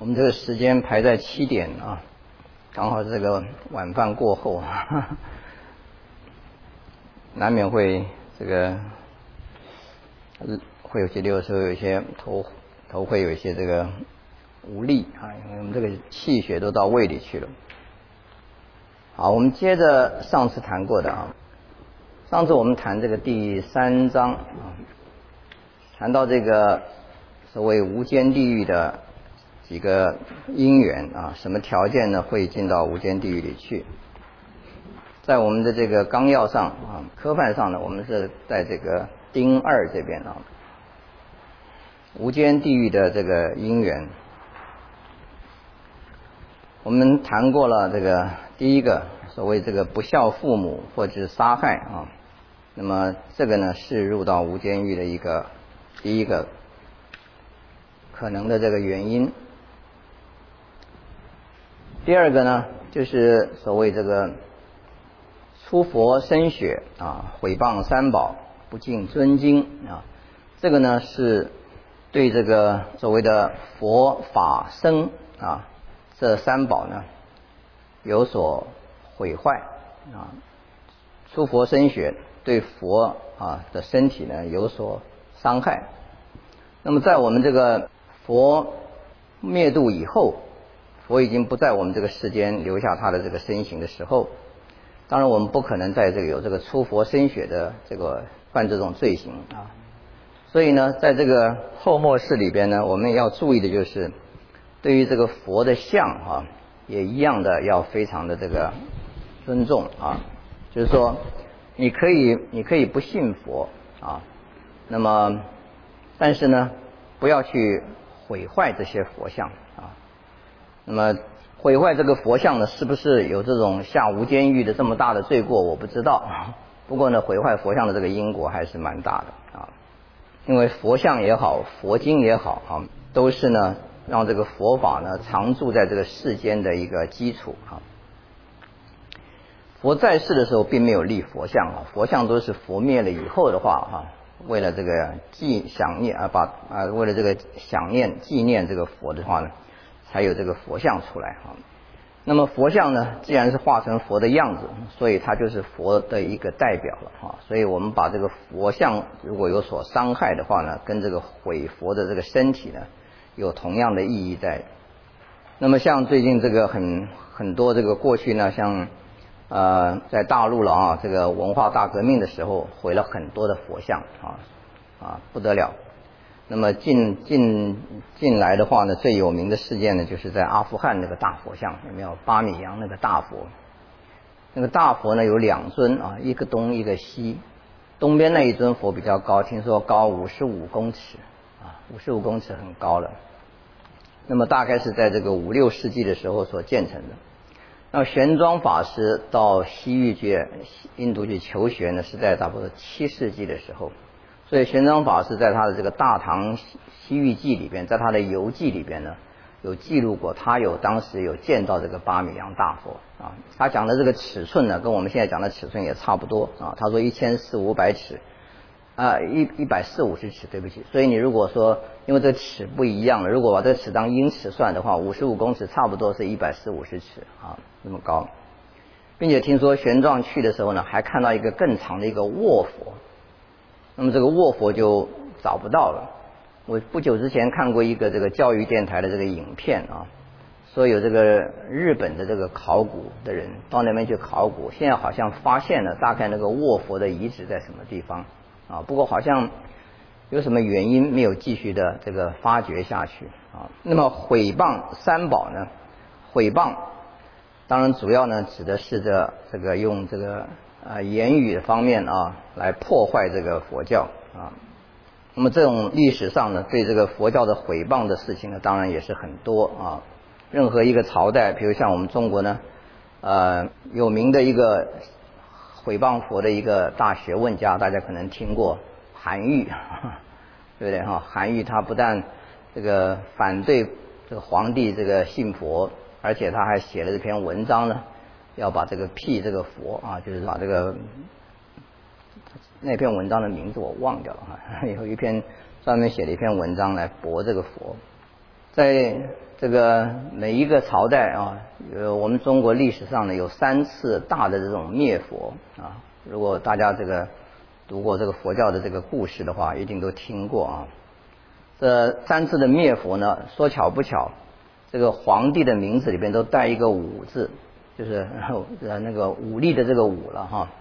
我们这个时间排在7点啊，刚好这个晚饭过后，难免会这个会有些时候有一些头会有一些这个无力啊，因为我们这个气血都到胃里去了。好，我们接着上次谈过的啊，上次我们谈这个第3章啊，谈到这个所谓无间地狱的几个因缘啊，什么条件呢会进到无间地狱里去？在我们的这个纲要上啊，科范上呢，我们是在这个丁2这边啊，无间地狱的这个因缘，我们谈过了这个第一个所谓这个不孝父母或者是杀害啊，那么这个呢是入到无间狱的第一个可能的这个原因。第二个呢，就是所谓这个出佛身血啊，毁谤三宝，不敬尊经啊，这个呢是对这个所谓的佛法僧啊这三宝呢有所毁坏啊，出佛身血对佛啊的身体呢有所伤害。那么在我们这个佛灭度以后，佛已经不在我们这个世间留下他的这个身形的时候，当然我们不可能在这个有这个出佛身血的这个犯这种罪行啊。所以呢，在这个后末世里边呢，我们要注意的就是对于这个佛的像啊，也一样的要非常的这个尊重啊。就是说你可以不信佛啊，那么但是呢不要去毁坏这些佛像啊。那么毁坏这个佛像呢，是不是有这种下无间狱的这么大的罪过我不知道，不过呢毁坏佛像的这个因果还是蛮大的啊。因为佛像也好，佛经也好啊，都是呢让这个佛法呢常驻在这个世间的一个基础啊。佛在世的时候并没有立佛像啊，佛像都是佛灭了以后的话啊，为了这个为了这个想念纪念这个佛的话呢，才有这个佛像出来啊。那么佛像呢，既然是化成佛的样子，所以它就是佛的一个代表了啊。所以我们把这个佛像如果有所伤害的话呢，跟这个毁佛的这个身体呢，有同样的意义在。那么像最近这个很多这个过去呢，像在大陆了啊，这个文化大革命的时候毁了很多的佛像啊不得了。那么近来的话呢，最有名的事件呢，就是在阿富汗那个大佛像，有没有8米阳那个大佛？那个大佛呢有2尊啊，一个东一个西，东边那一尊佛比较高，听说高55公尺啊，55公尺很高了。那么大概是在这个5、6世纪的时候所建成的。那玄奘法师到西域去印度去求学呢，是在差不多7世纪的时候。所以玄奘法师在他的这个《大唐西域记》里边，在他的游记里边呢，有记录过他当时有见到这个8米阳大佛啊。他讲的这个尺寸呢，跟我们现在讲的尺寸也差不多啊。他说1400-1500尺140-50尺，对不起。所以你如果说因为这个尺不一样了，如果把这个尺当英尺算的话，55公尺差不多是140-50尺啊，那么高。并且听说玄奘去的时候呢，还看到一个更长的一个卧佛。那么这个卧佛就找不到了。我不久之前看过一个这个教育电台的这个影片啊，说有这个日本的这个考古的人到那边去考古，现在好像发现了大概那个卧佛的遗址在什么地方啊，不过好像有什么原因没有继续的这个发掘下去啊。那么毁谤三宝呢，毁谤当然主要呢指的是这个用这个言语方面啊来破坏这个佛教啊。那么这种历史上呢对这个佛教的毁谤的事情呢当然也是很多啊。任何一个朝代，比如像我们中国呢有名的一个毁谤佛的一个大学问家，大家可能听过韩愈，对不对哈？韩愈他不但这个反对这个皇帝这个信佛，而且他还写了这篇文章呢，要把这个辟这个佛啊，就是把这个那篇文章的名字我忘掉了哈，有一篇专门写了一篇文章来驳这个佛。 在这个每一个朝代啊，我们中国历史上呢有3次大的这种灭佛啊。如果大家这个读过这个佛教的这个故事的话，一定都听过啊。这3次的灭佛呢，说巧不巧，这个皇帝的名字里边都带一个武字，就是那个武力的这个武了哈。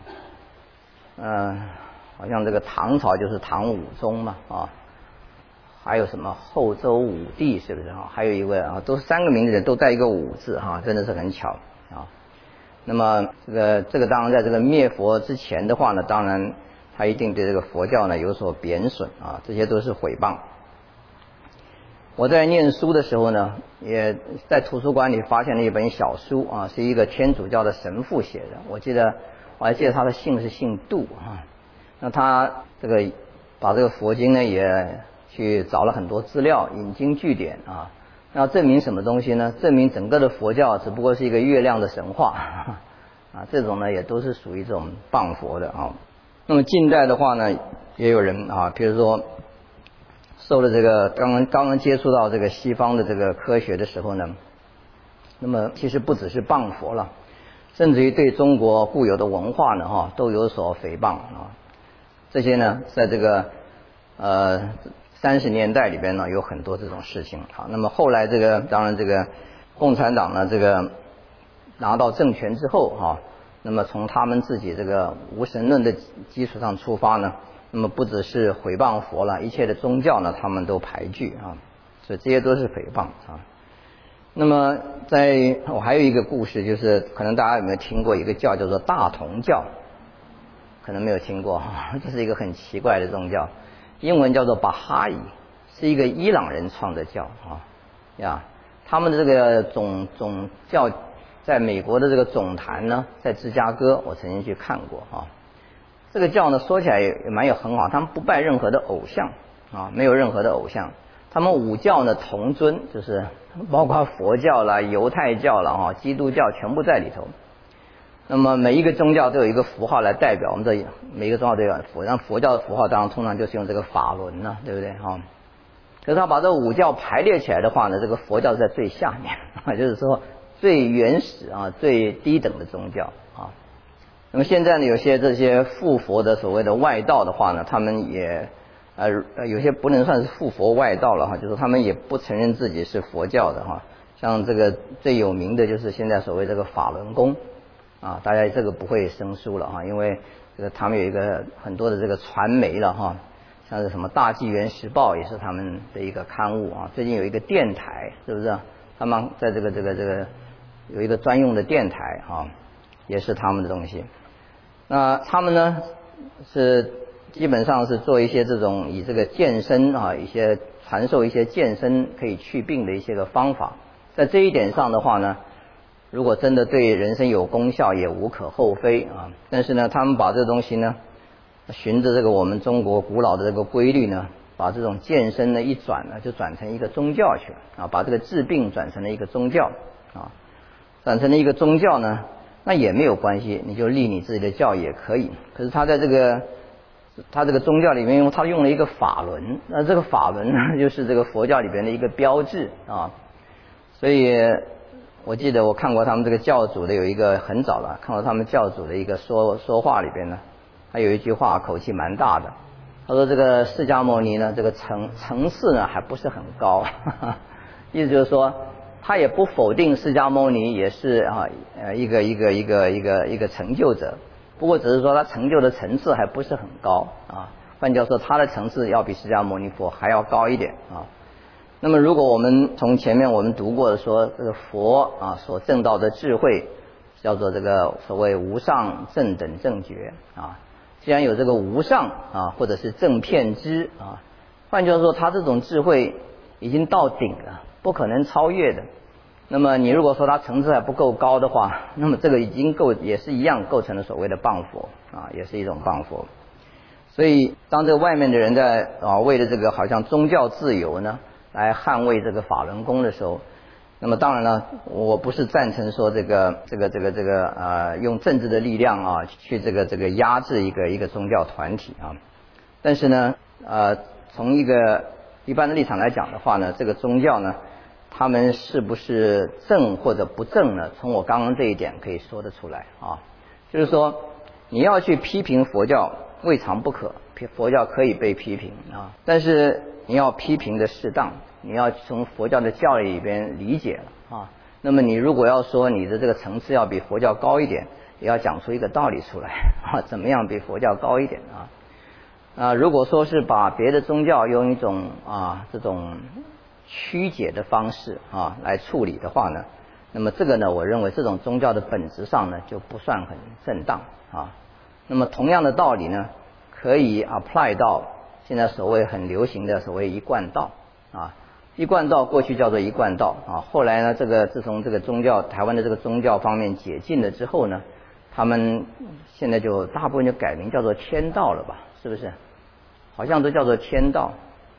好像这个唐朝就是唐武宗嘛啊。还有什么后周武帝是不是哈？还有一位啊，都是3个名字都带一个武字哈，真的是很巧啊。那么这个当然在这个灭佛之前的话呢，当然他一定对这个佛教呢有所贬损啊，这些都是诽谤。我在念书的时候呢，也在图书馆里发现了一本小书啊，是一个天主教的神父写的，我还记得他的姓是姓杜啊。那他这个把这个佛经呢也去找了很多资料，引经据典啊，那证明什么东西呢？证明整个的佛教只不过是一个月亮的神话啊，这种呢也都是属于这种谤佛的啊。那么近代的话呢，也有人啊，比如说受了这个刚刚接触到这个西方的这个科学的时候呢，那么其实不只是谤佛了，甚至于对中国固有的文化呢都有所诽谤啊。这些呢在这个30年代里边呢有很多这种事情啊。那么后来当然这个共产党呢这个拿到政权之后啊，那么从他们自己这个无神论的基础上出发呢，那么不只是诽谤佛了，一切的宗教呢他们都排拒啊，所以这些都是诽谤啊。那么我还有一个故事，就是可能大家有没有听过一个教叫做大同教，可能没有听过哈，这是一个很奇怪的宗教，英文叫做巴哈伊，是一个伊朗人创的教啊。他们的这个总教在美国的这个总坛呢，在芝加哥，我曾经去看过啊。这个教呢说起来也蛮有很好，他们不拜任何的偶像啊，没有任何的偶像。他们5教呢同尊，就是包括佛教啦、犹太教啦、基督教全部在里头。那么每一个宗教都有一个符号来代表，我们这每一个宗教都有符，像佛教的符号当然通常就是用这个法轮了，对不对哈？可是他把这5教排列起来的话呢，这个佛教是在最下面，就是说最原始啊、最低等的宗教啊。那么现在呢，有些这些附佛的所谓的外道的话呢，他们也有些不能算是附佛外道了哈，就是他们也不承认自己是佛教的哈。像这个最有名的就是现在所谓这个法轮功啊，大家这个不会生疏了哈，因为这个他们有一个很多的这个传媒了哈，像是什么大纪元时报也是他们的一个刊物啊，最近有一个电台是不是？他们在这个有一个专用的电台啊，也是他们的东西。那他们呢是基本上是做一些这种以这个健身啊，一些传授一些健身可以祛病的一些个方法，在这一点上的话呢，如果真的对人生有功效也无可厚非啊。但是呢，他们把这东西呢，循着这个我们中国古老的这个规律呢，把这种健身呢一转呢，就转成一个宗教去了啊，把这个治病转成了一个宗教啊，转成了一个宗教呢，那也没有关系，你就立你自己的教也可以。可是他这个宗教里面他用了一个法轮，那这个法轮呢，就是这个佛教里边的一个标志啊，所以我记得我看过他们这个教主的有一个很早了，看过他们教主的一个说话里边呢，他有一句话口气蛮大的，他说这个释迦牟尼呢，这个层次呢还不是很高，意思就是说他也不否定释迦牟尼也是一个成就者，不过只是说他成就的层次还不是很高啊，换句话说他的层次要比释迦牟尼佛还要高一点啊。那么如果我们从前面我们读过的说这个佛啊所证到的智慧叫做这个所谓无上正等正觉啊，既然有这个无上啊或者是正遍知啊，换句话说他这种智慧已经到顶了，不可能超越的。那么你如果说他层次还不够高的话，那么这个已经也是一样构成了所谓的谤佛啊，也是一种谤佛。所以当这个外面的人在为了这个好像宗教自由呢来捍卫这个法轮功的时候，那么当然了，我不是赞成说用政治的力量啊去这个压制一个宗教团体啊，但是呢从一个一般的立场来讲的话呢，这个宗教呢他们是不是正或者不正呢？从我刚刚这一点可以说得出来啊，就是说你要去批评佛教未尝不可，佛教可以被批评啊，但是你要批评的适当，你要从佛教的教理里边理解了啊。那么你如果要说你的这个层次要比佛教高一点，也要讲出一个道理出来啊，怎么样比佛教高一点啊？如果说是把别的宗教用一种这种曲解的方式来处理的话呢，那么这个呢，我认为这种宗教的本质上呢就不算很正当啊。那么同样的道理呢，可以 apply 到现在所谓很流行的所谓一贯道啊。一贯道过去叫做一贯道啊，后来呢，自从这个宗教台湾的这个宗教方面解禁了之后呢，他们现在就大部分就改名叫做天道了吧，是不是？好像都叫做天道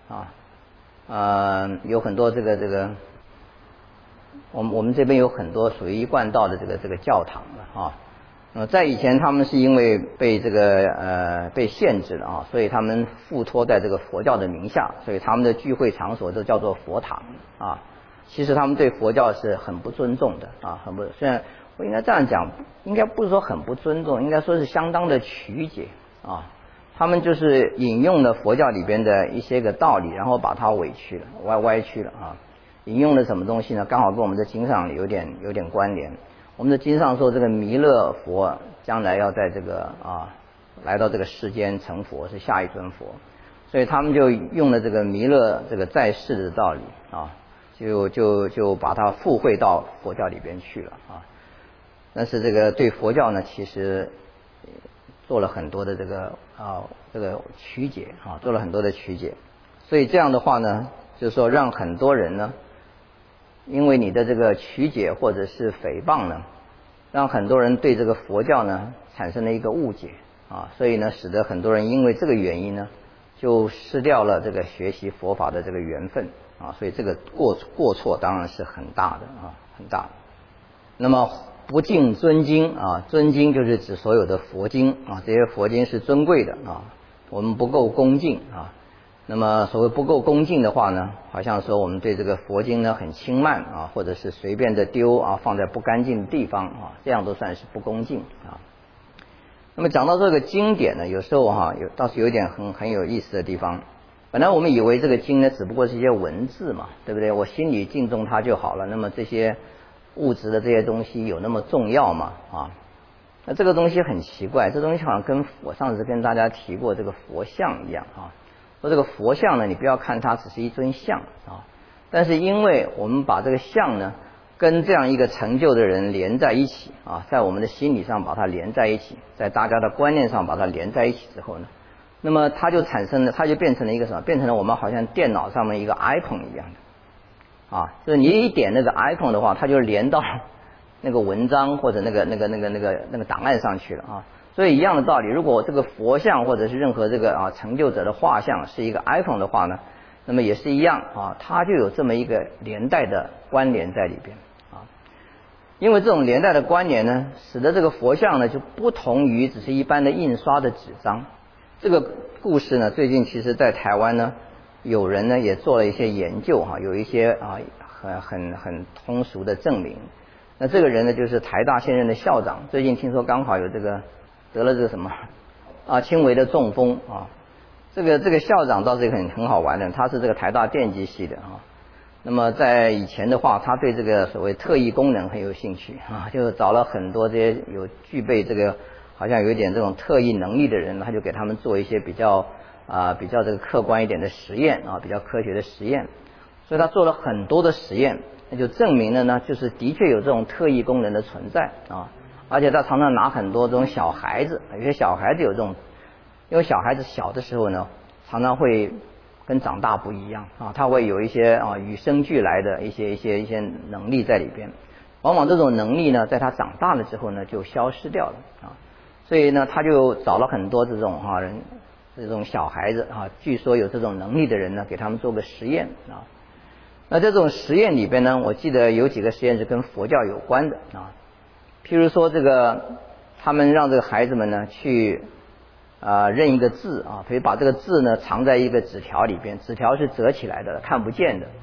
啊。有很多这个我们这边有很多属于一贯道的这个教堂了啊。在以前他们是因为被被限制了啊，所以他们附托在这个佛教的名下，所以他们的聚会场所都叫做佛堂啊。其实他们对佛教是很不尊重的啊，虽然我应该这样讲，应该不是说很不尊重，应该说是相当的曲解啊。他们就是引用了佛教里边的一些个道理，然后把它歪曲了啊。引用了什么东西呢？刚好跟我们的经上有点关联。我们的经上说，这个弥勒佛将来要在这个来到这个世间成佛，是下一尊佛，所以他们就用了这个弥勒这个在世的道理啊，就把它附会到佛教里边去了啊。但是这个对佛教呢，其实做了很多的这个曲解啊，做了很多的曲解。所以这样的话呢，就是说让很多人呢，因为你的这个曲解或者是诽谤呢，让很多人对这个佛教呢产生了一个误解啊，所以呢，使得很多人因为这个原因呢，就失掉了这个学习佛法的这个缘分啊，所以这个过错当然是很大的啊，很大。那么不敬尊经啊，尊经就是指所有的佛经啊，这些佛经是尊贵的啊，我们不够恭敬啊。那么所谓不够恭敬的话呢，好像说我们对这个佛经呢很轻慢啊，或者是随便的丢啊，放在不干净的地方啊，这样都算是不恭敬啊。那么讲到这个经典呢，有时候倒是有一点很有意思的地方。本来我们以为这个经呢只不过是一些文字嘛，对不对？我心里敬重它就好了。那么这些物质的这些东西有那么重要吗？啊？那这个东西很奇怪，这东西好像跟我上次跟大家提过这个佛像一样啊。说这个佛像呢，你不要看它只是一尊像啊，但是因为我们把这个像呢跟这样一个成就的人连在一起啊，在我们的心理上把它连在一起，在大家的观念上把它连在一起之后呢，那么它就变成了一个什么？变成了我们好像电脑上面一个 icon 一样的啊，就是你一点那个 icon 的话，它就连到那个文章或者那个档案上去了啊。所以一样的道理，如果这个佛像或者是任何这个成就者的画像是一个 icon 的话呢，那么也是一样啊，它就有这么一个连带的关联在里边啊。因为这种连带的关联呢，使得这个佛像呢就不同于只是一般的印刷的纸张。这个故事呢，最近其实在台湾呢，有人呢也做了一些研究有一些很通俗的证明。那这个人呢，就是台大现任的校长，最近听说刚好有这个得了这个什么轻微的中风啊。这个校长倒是一个很好玩的，他是这个台大电机系的啊。那么在以前的话，他对这个所谓特异功能很有兴趣啊，就找了很多这些具备这个好像有一点这种特异能力的人，他就给他们做一些比较这个客观一点的实验啊，比较科学的实验。所以他做了很多的实验，那就证明了呢，就是的确有这种特异功能的存在啊。而且他常常拿很多这种小孩子，有些小孩子有这种，因为小孩子小的时候呢，常常会跟长大不一样啊，他会有一些与生俱来的一些能力在里边。往往这种能力呢，在他长大了之后呢，就消失掉了啊。所以呢，他就找了很多这种人，这种小孩子据说有这种能力的人呢，给他们做个实验啊。那这种实验里边呢，我记得有几个实验是跟佛教有关的啊。譬如说他们让这个孩子们呢去认一个字啊，可以把这个字呢藏在一个纸条里边，纸条是折起来的，看不见的。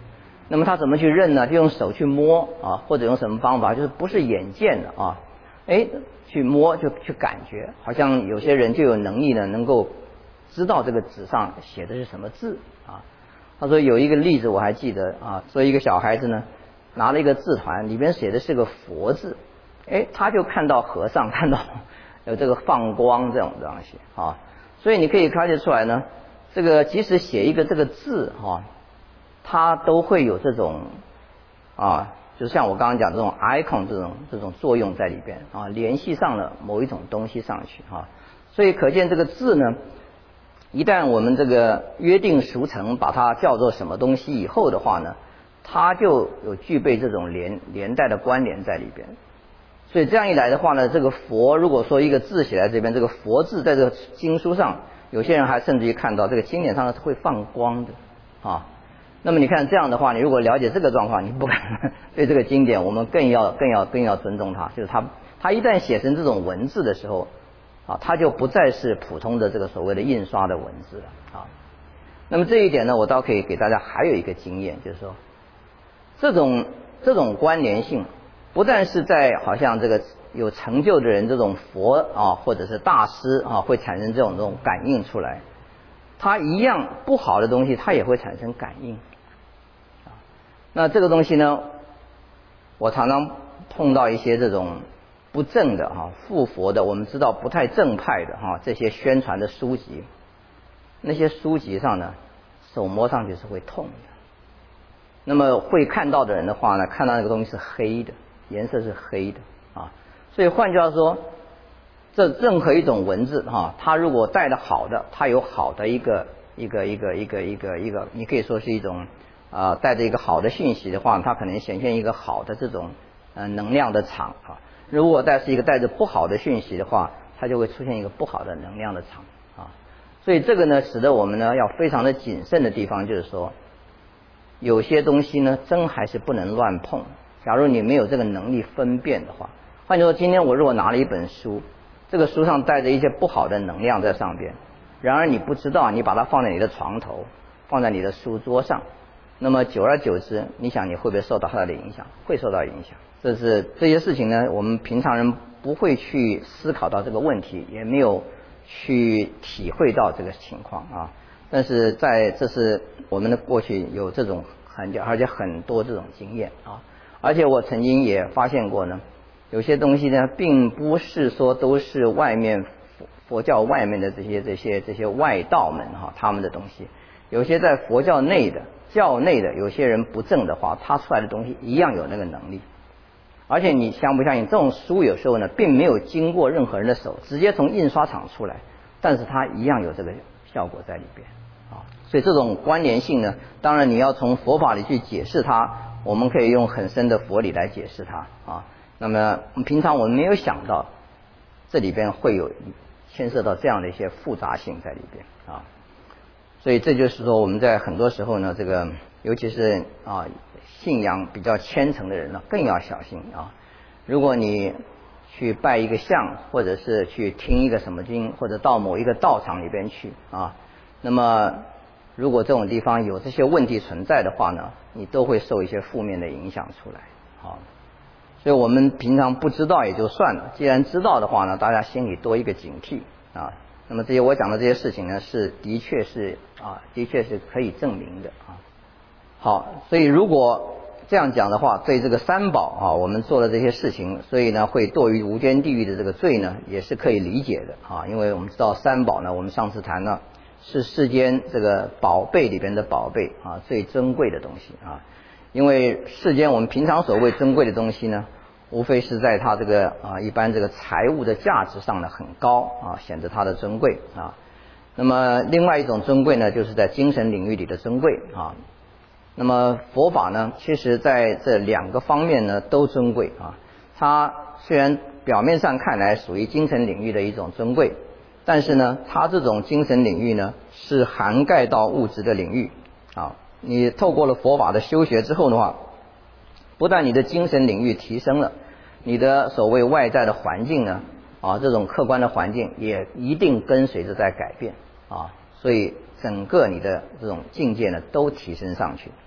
那么他怎么去认呢？就用手去摸啊，或者用什么方法，就是不是眼见的啊，去摸就去感觉，好像有些人就有能力呢，能够知道这个纸上写的是什么字啊。他说有一个例子我还记得啊，说一个小孩子呢拿了一个字团，里边写的是个佛字，他就看到和尚看到有这个放光这种东西啊，所以你可以发现出来呢，这个即使写一个这个字啊，它都会有这种就是像我刚刚讲这种 icon 这种作用在里边啊，联系上了某一种东西上去啊，所以可见这个字呢，一旦我们这个约定俗成把它叫做什么东西以后的话呢，它就有具备这种连带的关联在里边。所以这样一来的话呢，这个佛如果说一个字写在这边，这个佛字在这个经书上，有些人还甚至于看到这个经典上是会放光的啊。那么你看这样的话，你如果了解这个状况，你不敢对这个经典，我们更要尊重它。就是它一旦写成这种文字的时候啊，它就不再是普通的这个所谓的印刷的文字了啊。那么这一点呢，我倒可以给大家还有一个经验，就是说这种关联性，不但是在好像这个有成就的人这种佛啊，或者是大师啊，会产生这种感应出来，它一样不好的东西，它也会产生感应。那这个东西呢，我常常碰到一些这种不正的附佛的，我们知道不太正派的这些宣传的书籍，那些书籍上呢，手摸上去是会痛的。那么会看到的人的话呢，看到那个东西是黑的，颜色是黑的啊。所以换句话说，这任何一种文字它如果带的好的，它有好的一个，你可以说是一种带着一个好的讯息的话，它可能显现一个好的这种能量的场啊。如果是一个带着不好的讯息的话，它就会出现一个不好的能量的场啊。所以这个呢，使得我们呢要非常的谨慎的地方，就是说有些东西呢真还是不能乱碰。假如你没有这个能力分辨的话，换句话说，今天我如果拿了一本书，这个书上带着一些不好的能量在上边，然而你不知道，你把它放在你的床头，放在你的书桌上，那么久而久之，你想你会不会受到它的影响？会受到影响。这些事情呢，我们平常人不会去思考到这个问题，也没有去体会到这个情况啊。但是这是我们的过去有这种而且很多这种经验啊。而且我曾经也发现过呢，有些东西呢，并不是说都是外面佛教外面的这些外道们他们的东西，有些在佛教内的有些人不正的话，他出来的东西一样有那个能力。而且你相不相信，这种书有时候呢，并没有经过任何人的手，直接从印刷厂出来，但是它一样有这个效果在里边啊。所以这种关联性呢，当然你要从佛法里去解释它，我们可以用很深的佛理来解释它啊。那么平常我们没有想到，这里边会有牵涉到这样的一些复杂性在里边啊。所以这就是说，我们在很多时候呢，这个尤其是信仰比较虔诚的人呢，更要小心啊。如果你去拜一个像，或者是去听一个什么经，或者到某一个道场里边去啊，那么如果这种地方有这些问题存在的话呢，你都会受一些负面的影响出来啊。所以我们平常不知道也就算了，既然知道的话呢，大家心里多一个警惕啊。那么我讲的这些事情呢，的确是可以证明的啊。好，所以如果这样讲的话，对这个三宝我们做了这些事情，所以呢会堕于无间地狱的这个罪呢，也是可以理解的啊。因为我们知道三宝呢，我们上次谈了是世间这个宝贝里边的宝贝啊，最珍贵的东西啊。因为世间我们平常所谓珍贵的东西呢，无非是在它这个一般这个财物的价值上呢很高显得它的珍贵啊。那么另外一种珍贵呢，就是在精神领域里的珍贵啊。那么佛法呢，其实在这两个方面呢都珍贵啊。它虽然表面上看来属于精神领域的一种珍贵，但是呢，它这种精神领域呢是涵盖到物质的领域啊。你透过了佛法的修学之后的话，不但你的精神领域提升了，你的所谓外在的环境呢这种客观的环境也一定跟随着在改变啊。所以整个你的这种境界呢都提升上去。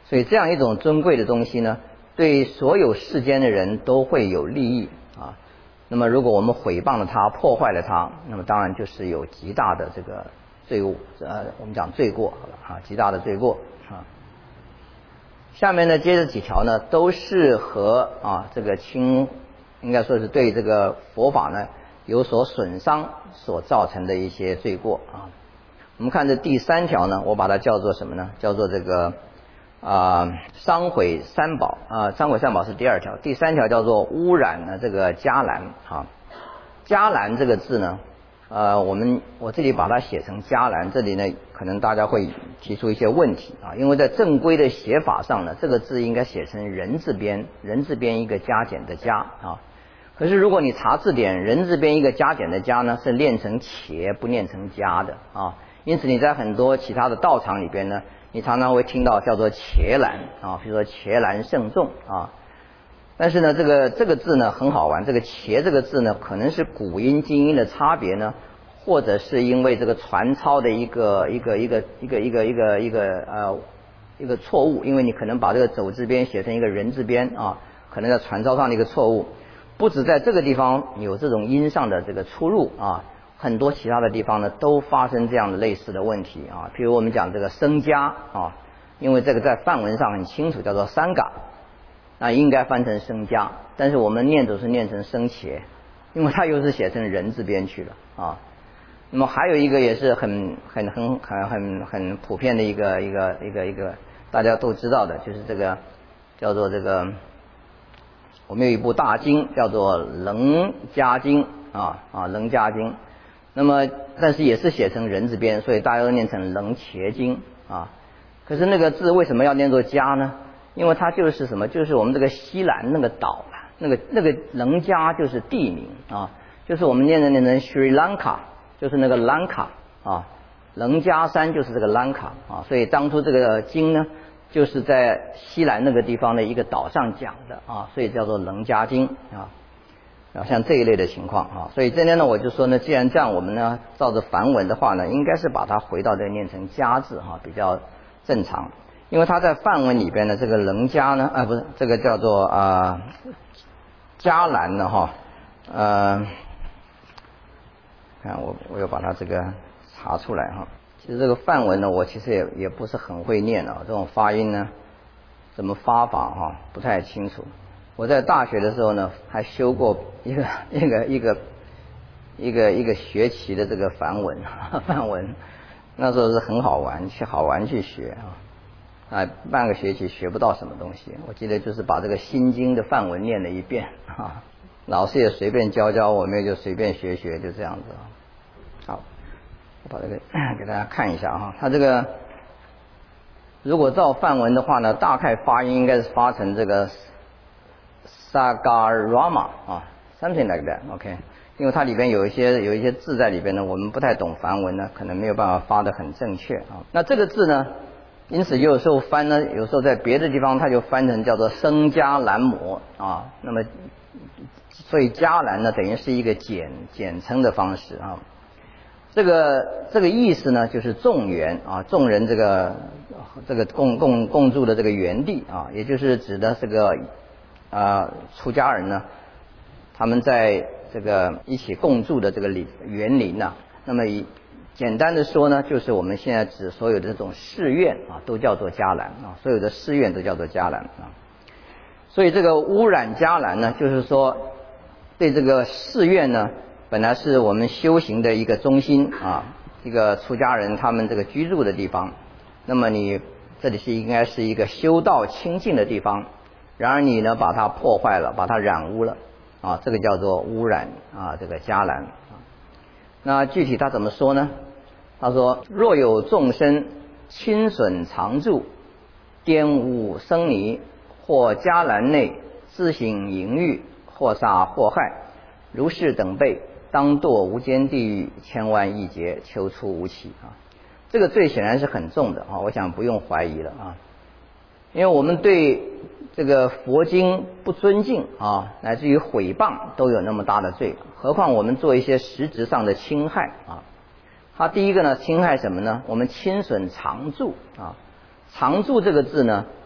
所以这样一种尊贵的东西呢，对所有世间的人都会有利益啊。那么如果我们毁谤了它，破坏了它，那么当然就是有极大的这个罪恶，我们讲罪过好了啊，极大的罪过啊。下面呢，接着几条呢，都是和这个应该说是对这个佛法呢有所损伤所造成的一些罪过啊。我们看这第3条呢，我把它叫做什么呢？叫做这个伤毁三宝伤毁三宝是第2条，第3条叫做污染了这个迦兰啊。迦兰这个字呢，我这里把它写成迦兰，这里呢可能大家会提出一些问题啊，因为在正规的写法上呢，这个字应该写成人字边一个加减的加啊。可是如果你查字典，人字边一个加减的加呢，是念成茄不念成加的啊。因此你在很多其他的道场里边呢，你常常会听到叫做茄兰啊，比如说茄兰圣众啊。但是呢，这个字呢很好玩，这个茄这个字呢，可能是古音今音的差别呢，或者是因为这个传抄的一个错误，因为你可能把这个走字边写成一个人字边啊，可能在传抄上的一个错误。不止在这个地方有这种音上的这个出入啊，很多其他的地方呢都发生这样的类似的问题啊。譬如我们讲这个僧伽啊，因为这个在梵文上很清楚叫做三嘎，那应该翻成僧伽，但是我们总是念成僧伽，因为它又是写成人字边去了啊。那么还有一个也是很普遍的一个大家都知道的，就是这个叫做这个。我们有一部大经叫做楞伽经楞伽经，那么但是也是写成人字边，所以大家都念成楞伽经啊。可是那个字为什么要念作伽呢？因为它就是什么？就是我们这个西兰那个岛那个楞伽就是地名啊，就是我们念成 Sri Lanka， 就是那个兰卡啊，楞伽山就是这个兰卡啊，所以当初这个经呢，就是在西兰那个地方的一个岛上讲的啊，所以叫做楞伽经啊，像这一类的情况啊。所以今天呢，我就说呢，既然这样，我们呢照着梵文的话呢，应该是把它回到这念成伽字比较正常。因为它在梵文里边呢，这个楞伽呢不是这个叫做迦兰呢看我要把它这个查出来哈。其实这个梵文呢，我其实也不是很会念这种发音呢，怎么发法不太清楚。我在大学的时候呢，还修过一个学期的这个梵文，那时候是很好玩去学半个学期学不到什么东西。我记得就是把这个心经的梵文念了一遍老师也随便教我们也就随便学就这样子好。我把这个给大家看一下它这个如果照梵文的话呢，大概发音应该是发成这个 Sagarama something like that OK， 因为它里边有一些字在里边呢，我们不太懂梵文呢，可能没有办法发得很正确那这个字呢，因此有时候翻呢，有时候在别的地方它就翻成叫做僧伽兰摩那么所以伽兰呢等于是一个简称的方式这个意思呢，就是众缘众人这个共住的这个园地也就是指的这个出家人呢，他们在这个一起共住的这个园林那么简单的说呢，就是我们现在指所有的这种寺院都叫做伽兰所有的寺院都叫做伽兰所以这个污染伽兰呢，就是说对这个寺院呢，本来是我们修行的一个中心一个出家人他们这个居住的地方，那么你这里应该是一个修道清净的地方，然而你呢把它破坏了，把它染污了这个叫做污染这个伽兰那具体他怎么说呢？他说若有众生侵损常住，玷污僧尼，或伽兰内自行淫欲，或杀或害，如是等辈，当堕无间地狱千万亿劫，求出无期这个罪显然是很重的我想不用怀疑了因为我们对这个佛经不尊敬乃至于毁谤都有那么大的罪，何况我们做一些实质上的侵害它第一个呢，侵害什么呢？我们侵损常住常住这个字呢，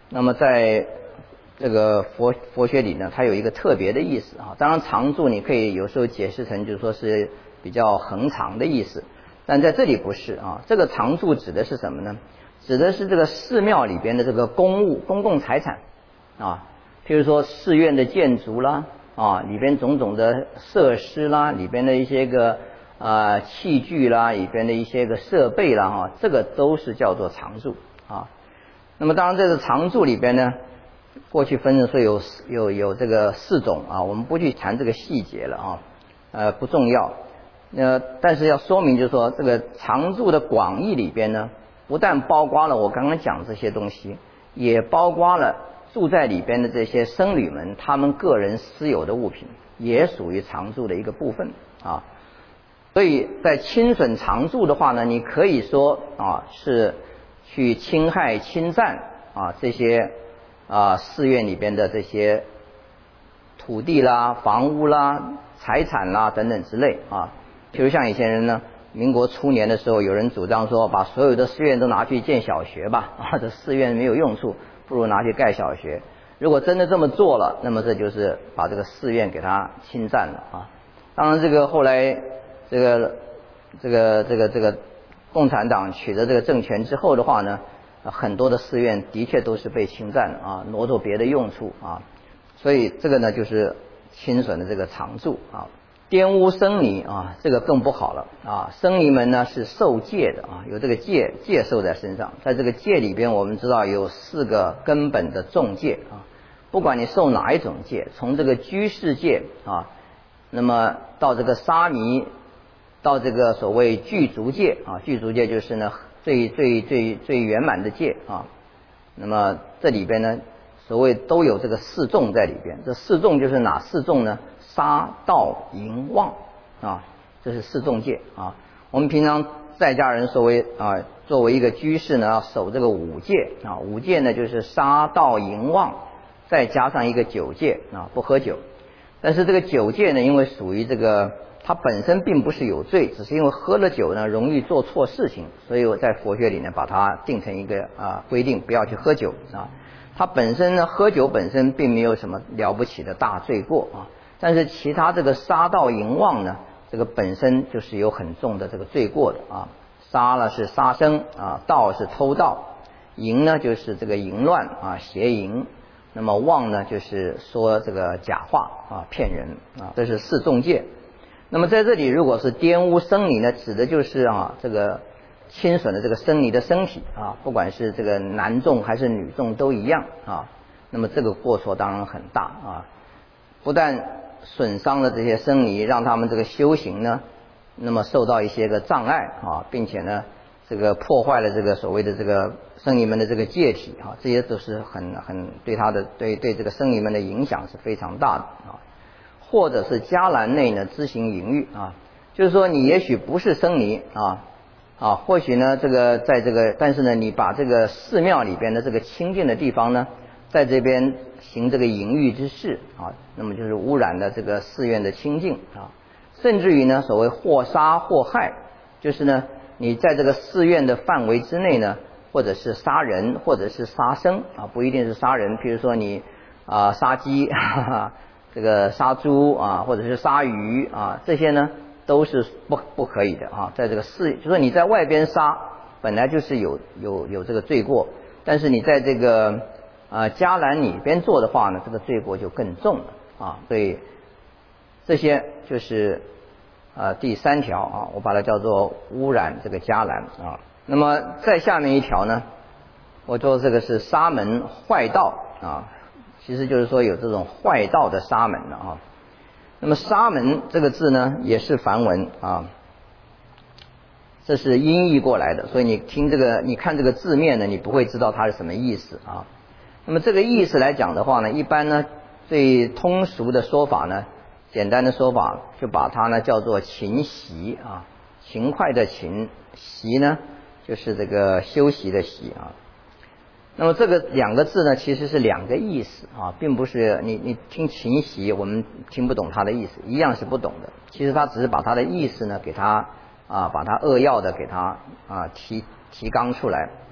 那么在这个佛学里呢，它有一个特别的意思啊。当然常住你可以有时候解释成就是说是比较恒长的意思，但在这里不是啊。这个常住指的是什么呢？指的是这个寺庙里边的这个公物、公共财产啊，譬如说寺院的建筑啦啊，里边种种的设施啦，里边的一些个器具啦，里边的一些个设备啦哈，这个都是叫做常住啊。那么当然这个常住里边呢，过去分成说有这个4种啊，我们不去谈这个细节了啊，不重要。但是要说明就是说，这个常住的广义里边呢，不但包括了我刚刚讲这些东西，也包括了住在里边的这些僧侣们他们个人私有的物品，也属于常住的一个部分啊。所以在侵损常住的话呢，你可以说啊是去侵害侵占啊这些寺院里边的这些土地啦、房屋啦、财产啦等等之类啊。譬如像以前人呢，民国初年的时候，有人主张说把所有的寺院都拿去建小学吧啊，这寺院没有用处，不如拿去盖小学。如果真的这么做了，那么这就是把这个寺院给它侵占了啊。当然这个后来这个共产党取得这个政权之后的话呢，很多的寺院的确都是被侵占了啊，挪作别的用处啊。所以这个呢就是侵损的这个常住啊。玷污僧尼啊，这个更不好了啊。僧尼们呢是受戒的啊，有这个戒受在身上。在这个戒里边，我们知道有4个根本的重戒啊。不管你受哪一种戒，从这个居士戒啊，那么到这个沙弥，到这个所谓具足戒啊，具足戒就是呢最圆满的戒啊。那么这里边呢，所谓都有这个4众在里边。这4众就是哪4众呢？杀盗淫妄啊，这是4众戒啊。我们平常在家人作为一个居士呢，要守这个5戒啊。5戒呢就是杀盗淫妄，再加上一个酒戒啊，不喝酒。但是这个酒戒呢，因为属于这个它本身并不是有罪，只是因为喝了酒呢容易做错事情，所以我在佛学里呢把它定成一个规定，不要去喝酒啊。它本身呢，喝酒本身并没有什么了不起的大罪过啊。但是其他这个杀盗淫妄呢，这个本身就是有很重的这个罪过的啊。杀了是杀生啊，盗是偷盗，淫呢就是这个淫乱啊，邪淫。那么妄呢就是说这个假话啊，骗人啊，这是4众戒。那么在这里如果是玷污僧尼呢，指的就是这个侵损了这个僧尼的身体啊，不管是这个男众还是女众都一样啊。那么这个过错当然很大啊，不但损伤了这些僧尼，让他们这个修行呢，那么受到一些个障碍啊，并且呢，这个破坏了这个所谓的这个僧尼们的这个戒体啊，这些都是很对他的对这个僧尼们的影响是非常大的啊。或者是伽蓝内呢自行淫欲啊，就是说你也许不是僧尼或许呢这个在这个，但是呢你把这个寺庙里边的这个清净的地方呢，在这边行这个淫欲之事啊，那么就是污染了这个寺院的清净啊。甚至于呢，所谓或杀或害，就是呢，你在这个寺院的范围之内呢，或者是杀人，或者是杀生啊，不一定是杀人。比如说你杀鸡，这个杀猪啊，或者是杀鱼啊，这些呢都是不可以的啊。在这个寺，就说你在外边杀，本来就是有这个罪过，但是你在这个伽蓝里边做的话呢，这个罪过就更重了啊。所以这些就是第3条啊，我把它叫做污染这个伽蓝啊。那么再下面一条呢，我说这个是沙门坏道啊，其实就是说有这种坏道的沙门了啊。那么沙门这个字呢，也是梵文啊，这是音译过来的，所以你听这个，你看这个字面呢，你不会知道它是什么意思啊。那么这个意思来讲的话呢，一般呢最通俗的说法呢，简单的说法就把它呢叫做勤习啊，勤快的勤，习呢就是这个休息的息啊。那么这个2个字呢，其实是2个意思啊，并不是你听勤习，我们听不懂它的意思，一样是不懂的。其实它只是把它的意思呢，给它把它扼要的给它提纲出来。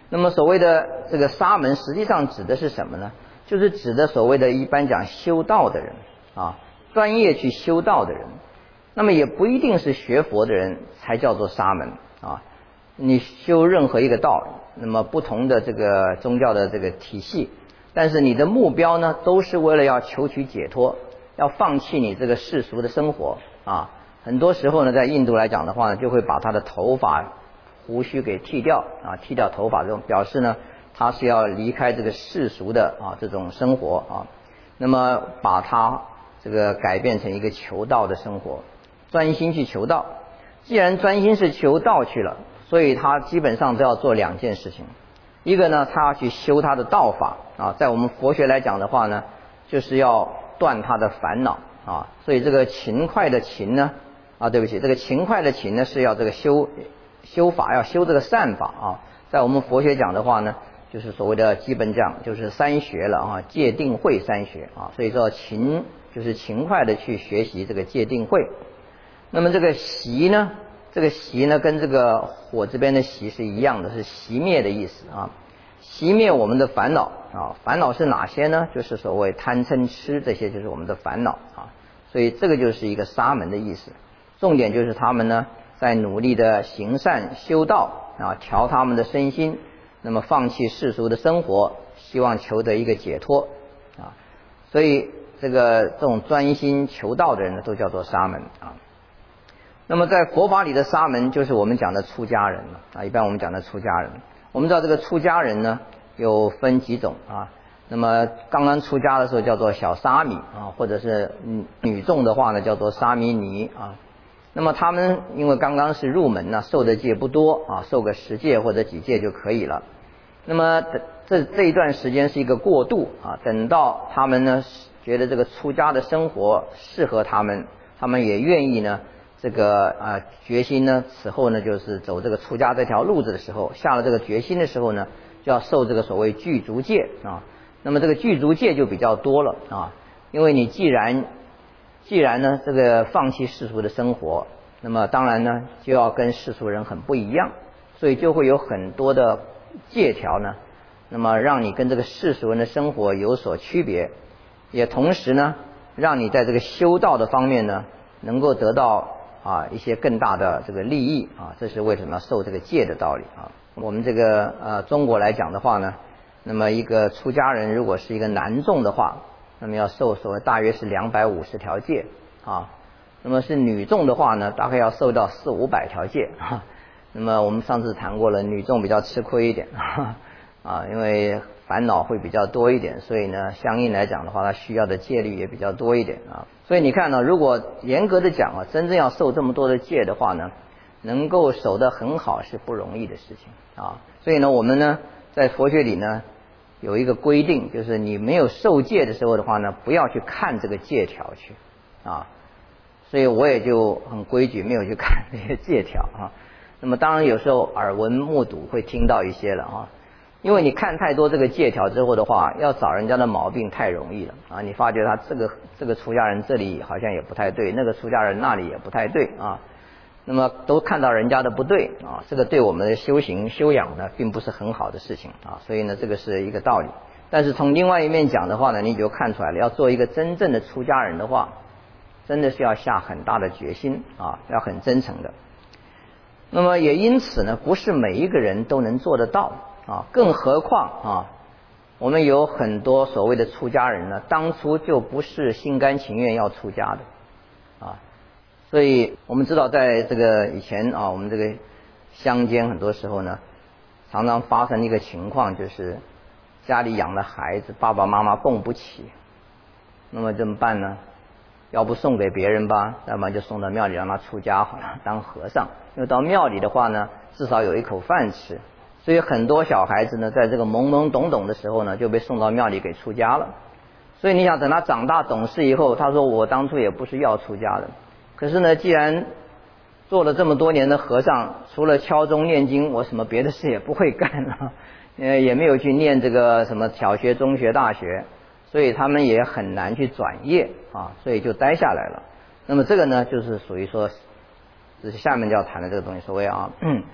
那么所谓的这个沙门实际上指的是什么呢？就是指的所谓的一般讲修道的人啊，专业去修道的人。那么也不一定是学佛的人才叫做沙门啊。你修任何一个道，那么不同的这个宗教的这个体系，但是你的目标呢，都是为了要求取解脱，要放弃你这个世俗的生活啊。很多时候呢，在印度来讲的话呢，就会把他的头发、胡须给剃掉啊，剃掉头发，这种表示呢，他是要离开这个世俗的这种生活啊。那么把它这个改变成一个求道的生活，专心去求道。既然专心是求道去了，所以他基本上都要做两件事情。一个呢，他要去修他的道法啊，在我们佛学来讲的话呢，就是要断他的烦恼啊。所以这个勤快的勤呢，对不起，这个勤快的勤呢是要这个修法，要修这个善法啊。在我们佛学讲的话呢，就是所谓的基本讲，就是三学了啊，戒定慧三学啊。所以说勤就是勤快的去学习这个戒定慧。那么这个习呢，跟这个火这边的习是一样的，是熄灭的意思啊。熄灭我们的烦恼啊，烦恼是哪些呢？就是所谓贪嗔痴，这些就是我们的烦恼啊。所以这个就是一个沙门的意思。重点就是他们呢，在努力的行善修道啊，调他们的身心，那么放弃世俗的生活，希望求得一个解脱啊。所以这种专心求道的人呢，都叫做沙门啊。那么在佛法里的沙门就是我们讲的出家人啊，一般我们讲的出家人。我们知道这个出家人呢有分几种啊。那么刚刚出家的时候叫做小沙弥啊，或者是女众的话呢叫做沙弥尼啊。那么他们因为刚刚是入门呢，受的戒不多啊，受个10戒或者几戒就可以了。那么这一段时间是一个过渡啊，等到他们呢觉得这个出家的生活适合他们，他们也愿意呢决心呢，此后呢就是走这个出家这条路子的时候，下了这个决心的时候呢，就要受这个所谓具足戒啊。那么这个具足戒就比较多了啊，因为你既然呢这个放弃世俗的生活，那么当然呢就要跟世俗人很不一样，所以就会有很多的戒条呢，那么让你跟这个世俗人的生活有所区别，也同时呢让你在这个修道的方面呢能够得到一些更大的这个利益啊，这是为什么要受这个戒的道理啊。我们这个中国来讲的话呢，那么一个出家人如果是一个男众的话，那么要受所谓大约是250条戒啊。那么是女众的话呢，大概要受到400-500条戒啊。那么我们上次谈过了，女众比较吃亏一点啊，因为烦恼会比较多一点，所以呢相应来讲的话，它需要的戒律也比较多一点啊。所以你看呢，如果严格的讲真正要受这么多的戒的话呢，能够守得很好是不容易的事情啊。所以呢我们呢在佛学里呢有一个规定，就是你没有受戒的时候的话呢，不要去看这个戒条去啊。所以我也就很规矩，没有去看这些戒条啊。那么当然有时候耳闻目睹会听到一些了啊。因为你看太多这个戒条之后的话，要找人家的毛病太容易了啊！你发觉他这个出家人这里好像也不太对，那个出家人那里也不太对啊。那么都看到人家的不对啊，这个对我们的修行修养呢，并不是很好的事情啊。所以呢，这个是一个道理。但是从另外一面讲的话呢，你就看出来了，要做一个真正的出家人的话，真的是要下很大的决心啊，要很真诚的。那么也因此呢，不是每一个人都能做得到。更何况我们有很多所谓的出家人呢，当初就不是心甘情愿要出家的所以我们知道在这个以前我们这个乡间很多时候呢，常常发生一个情况，就是家里养的孩子爸爸妈妈供不起，那么怎么办呢？要不送给别人吧，要不然就送到庙里让他出家好了，当和尚。因为到庙里的话呢，至少有一口饭吃。所以很多小孩子呢，在这个懵懵懂懂的时候呢，就被送到庙里给出家了。所以你想，等他长大懂事以后，他说我当初也不是要出家的，可是呢，既然做了这么多年的和尚，除了敲钟念经，我什么别的事也不会干了，也没有去念这个什么小学、中学、大学，所以他们也很难去转业所以就待下来了。那么这个呢，就是属于说，这是下面就要谈的这个东西，所谓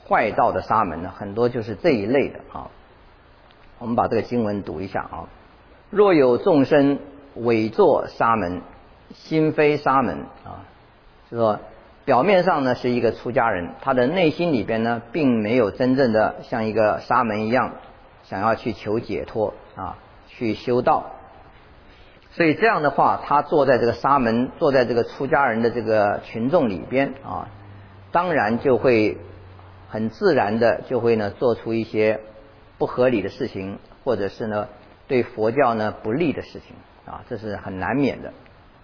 坏道的沙门呢，很多就是这一类的啊。我们把这个经文读一下啊。若有众生伪作沙门，心非沙门啊，就说表面上呢是一个出家人，他的内心里边呢并没有真正的像一个沙门一样想要去求解脱啊，去修道。所以这样的话，他坐在这个沙门，坐在这个出家人的这个群众里边啊，当然就会很自然的就会呢做出一些不合理的事情，或者是呢对佛教呢不利的事情啊，这是很难免的。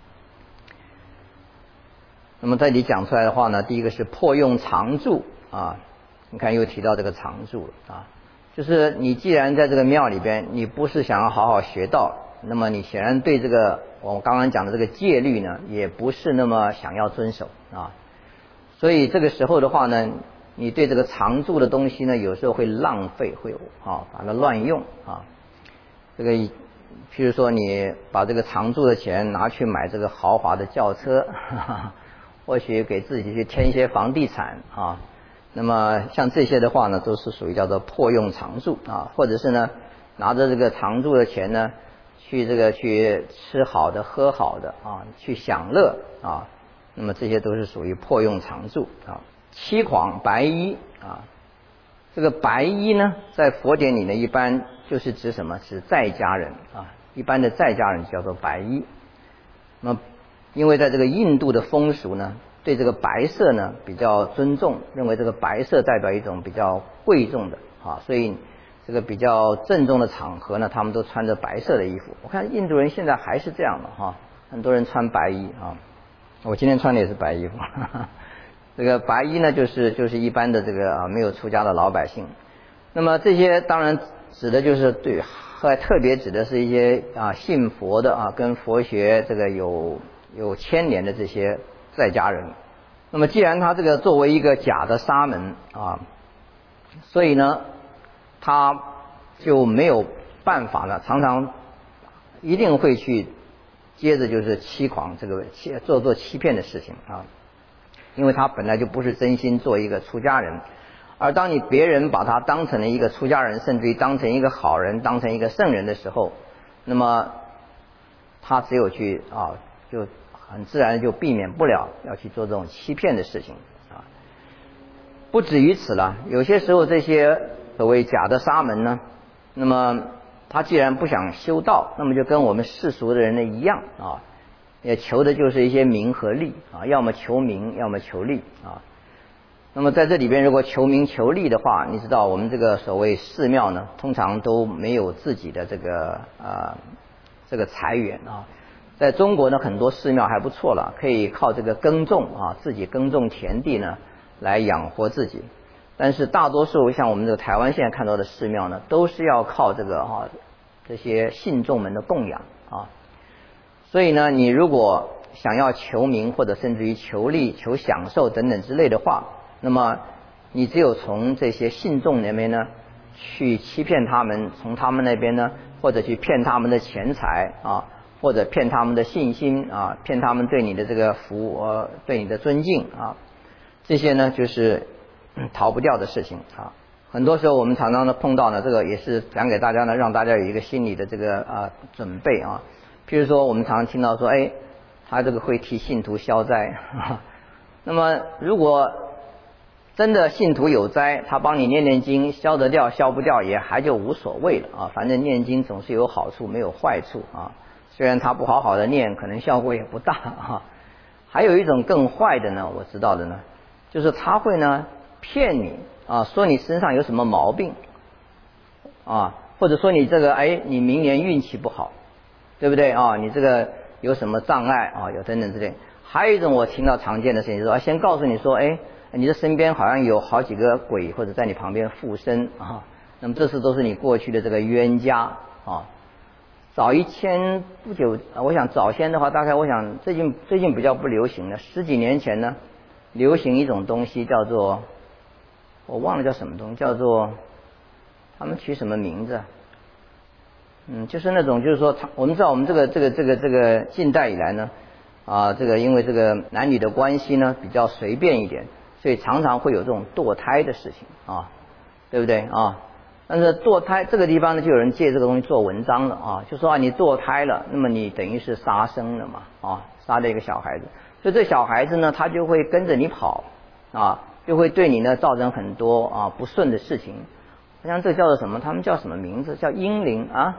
那么这里讲出来的话呢，第一个是破用常住啊，你看又提到这个常住了啊，就是你既然在这个庙里边，你不是想要好好学道，那么你显然对这个我刚刚讲的这个戒律呢，也不是那么想要遵守啊，所以这个时候的话呢，你对这个常住的东西呢，有时候会浪费，会把它乱用啊。这个譬如说你把这个常住的钱拿去买这个豪华的轿车，或许给自己去添一些房地产啊，那么像这些的话呢，都是属于叫做破用常住啊，或者是呢拿着这个常住的钱呢，去吃好的喝好的啊，去享乐啊，那么这些都是属于破用常住啊。七诳白衣啊，这个白衣呢，在佛典里呢，一般就是指什么？指在家人啊，一般的在家人叫做白衣。那么因为在这个印度的风俗呢，对这个白色呢比较尊重，认为这个白色代表一种比较贵重的啊，所以这个比较郑重的场合呢，他们都穿着白色的衣服。我看印度人现在还是这样的哈，很多人穿白衣啊，我今天穿的也是白衣服。这个白衣呢，就是一般的这个没有出家的老百姓。那么这些当然指的就是对，还特别指的是一些信佛的跟佛学这个有牵连的这些在家人。那么既然他这个作为一个假的沙门啊，所以呢他就没有办法了，常常一定会去接着就是欺诳这个做欺骗的事情啊，因为他本来就不是真心做一个出家人。而当你别人把他当成了一个出家人，甚至于当成一个好人，当成一个圣人的时候，那么他只有去就很自然就避免不了要去做这种欺骗的事情啊。不止于此了，有些时候这些所谓假的沙门呢，那么他既然不想修道，那么就跟我们世俗的人呢一样啊，也求的就是一些名和利啊，要么求名，要么求利啊。那么在这里边，如果求名求利的话，你知道我们这个所谓寺庙呢，通常都没有自己的这个财源啊。在中国呢，很多寺庙还不错了，可以靠这个耕种啊，自己耕种田地呢来养活自己。但是大多数像我们这个台湾现在看到的寺庙呢，都是要靠这个这些信众们的供养啊。所以呢，你如果想要求名或者甚至于求利、求享受等等之类的话，那么你只有从这些信众那边呢去欺骗他们，从他们那边呢或者去骗他们的钱财啊，或者骗他们的信心啊，骗他们对你的这个对你的尊敬啊，这些呢就是逃不掉的事情啊。很多时候我们常常的碰到呢，这个也是讲给大家呢，让大家有一个心理的这个准备啊。譬如说我们常常听到说，他这个会替信徒消灾那么如果真的信徒有灾，他帮你念念经，消得掉消不掉也还就无所谓了啊。反正念经总是有好处没有坏处啊，虽然他不好好的念，可能效果也不大啊。还有一种更坏的呢，我知道的呢，就是他会呢骗你啊，说你身上有什么毛病啊，或者说你这个你明年运气不好，对不对啊？你这个有什么障碍啊？有等等之类。还有一种我听到常见的事情，就是先告诉你说，你的身边好像有好几个鬼或者在你旁边附身啊，那么这是都是你过去的这个冤家啊。不久，我想早先的话，大概我想最近比较不流行了。10几年前呢，流行一种东西叫做，我忘了叫什么东西，叫做他们取什么名字？就是那种就是说，我们知道我们这个近代以来呢，这个因为这个男女的关系呢比较随便一点， 所以常常会有这种堕胎的事情啊，对不对啊？但是堕胎这个地方呢，就有人借这个东西做文章了啊，就说你堕胎了，那么你等于是杀生了嘛啊，杀了一个小孩子，所以这小孩子呢，他就会跟着你跑啊，就会对你呢造成很多不顺的事情。好像这叫做什么？他们叫什么名字？叫婴灵啊？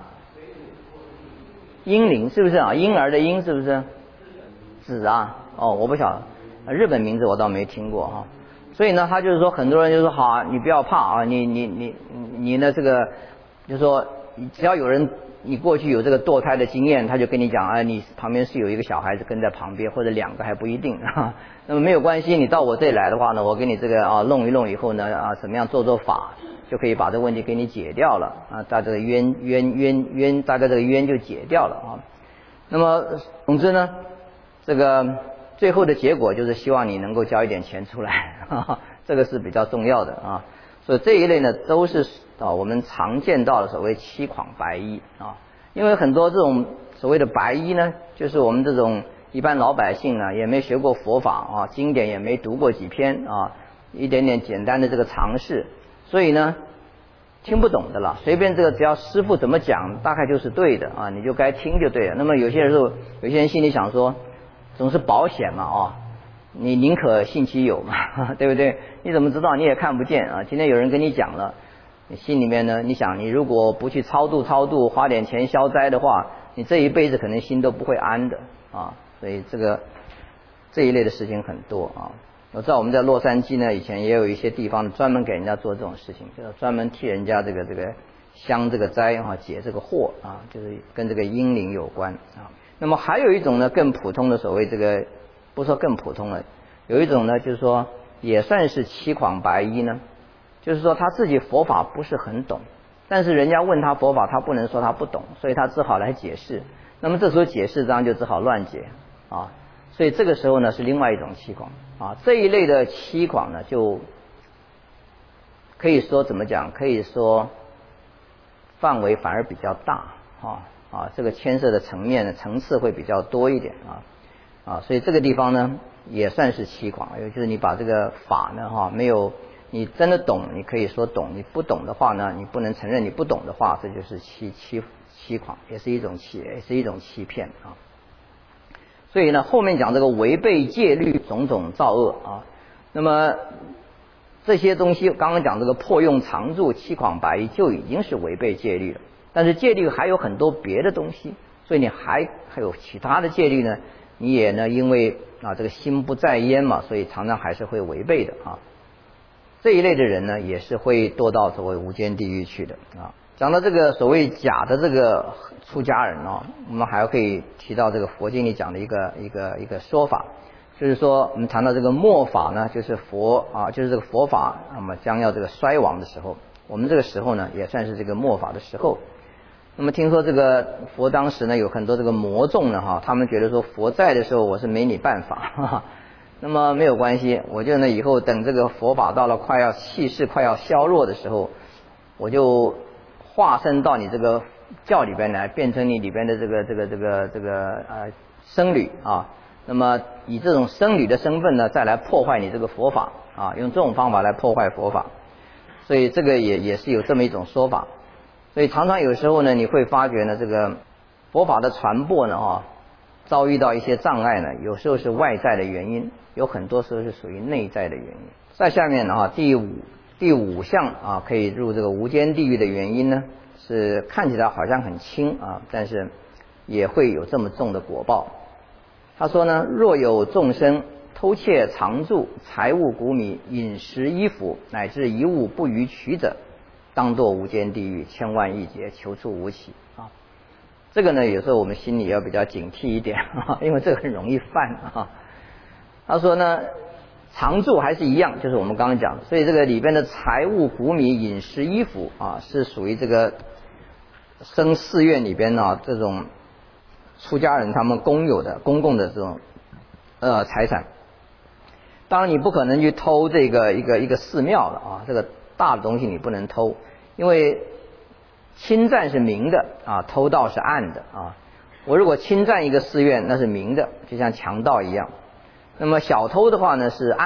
婴灵是不是啊？婴儿的婴是不是？子啊？哦，我不晓得，日本名字我倒没听过哈。所以呢，他就是说，很多人就说好啊，你不要怕啊，你呢这个，就是说，只要有人你过去有这个堕胎的经验，他就跟你讲啊，你旁边是有一个小孩子跟在旁边，或者2个还不一定啊。那么没有关系，你到我这里来的话呢，我给你这个弄一弄以后呢怎么样做法，就可以把这个问题给你解掉了啊，大家这个冤，大家这个冤就解掉了啊。那么总之呢，这个最后的结果就是希望你能够交一点钱出来，这个是比较重要的啊。所以这一类呢都是我们常见到的所谓七舫白衣啊。因为很多这种所谓的白衣呢，就是我们这种一般老百姓呢也没学过佛法啊，经典也没读过几篇啊，一点点简单的这个常识，所以呢听不懂的了，随便这个只要师父怎么讲，大概就是对的啊，你就该听就对了。那么有些人心里想说，总是保险嘛你宁可信其有嘛，对不对？你怎么知道？你也看不见啊。今天有人跟你讲了，你心里面呢，你想你如果不去超度，花点钱消灾的话，你这一辈子可能心都不会安的啊。所以这一类的事情很多啊。我知道我们在洛杉矶呢，以前也有一些地方专门给人家做这种事情，就是专门替人家这个消这个灾解这个祸啊，就是跟这个阴灵有关啊。那么还有一种呢，更普通的所谓这个，不说更普通了，有一种呢，就是说也算是七舫白衣呢，就是说他自己佛法不是很懂，但是人家问他佛法，他不能说他不懂，所以他只好来解释。那么这时候解释当然就只好乱解啊。所以这个时候呢是另外一种七舫啊，这一类的七舫呢就可以说怎么讲？可以说范围反而比较大这个牵涉的层面呢层次会比较多一点所以这个地方呢也算是七舫，也就是你把这个法呢没有你真的懂，你可以说懂；你不懂的话呢，你不能承认你不懂的话，这就是七舫，也是一种欺骗啊。所以呢，后面讲这个违背戒律种种造恶啊，那么这些东西刚刚讲这个破用常住七舫白衣就已经是违背戒律了，但是戒律还有很多别的东西，所以你还有其他的戒律呢，你也呢因为这个心不在焉嘛，所以常常还是会违背的啊。这一类的人呢，也是会堕到所谓无间地狱去的啊。讲到这个所谓假的这个出家人我们还可以提到这个佛经里讲的一个说法，就是说我们谈到这个末法呢，就是就是这个佛法那么将要这个衰亡的时候，我们这个时候呢也算是这个末法的时候。那么听说这个佛当时呢有很多这个魔众呢他们觉得说佛在的时候我是没你办法那么没有关系，我就呢以后等这个佛法到了气势快要消弱的时候，我就化身到你这个教里边来，变成你里边的这个僧侣啊。那么以这种僧侣的身份呢，再来破坏你这个佛法啊，用这种方法来破坏佛法。所以这个也是有这么一种说法。所以常常有时候呢，你会发觉呢，这个佛法的传播呢遭遇到一些障碍呢，有时候是外在的原因，有很多时候是属于内在的原因。在下面呢第五项可以入这个无间地狱的原因呢，是看起来好像很轻但是也会有这么重的果报。他说呢，若有众生偷窃藏住财物谷米饮食衣服乃至一物不予取者，当堕无间地狱千万亿劫，求处无期这个呢有时候我们心里要比较警惕一点因为这个很容易犯他说呢，常住还是一样，就是我们刚刚讲的，所以这个里边的财物谷米饮食衣服是属于这个僧寺院里边这种出家人他们公共的这种财产。当然你不可能去偷这个一个寺庙的这个大的东西你不能偷，因为侵占是明的偷盗是暗的我如果侵占一个寺院那是明的，就像强盗一样。那么小偷的话呢是暗的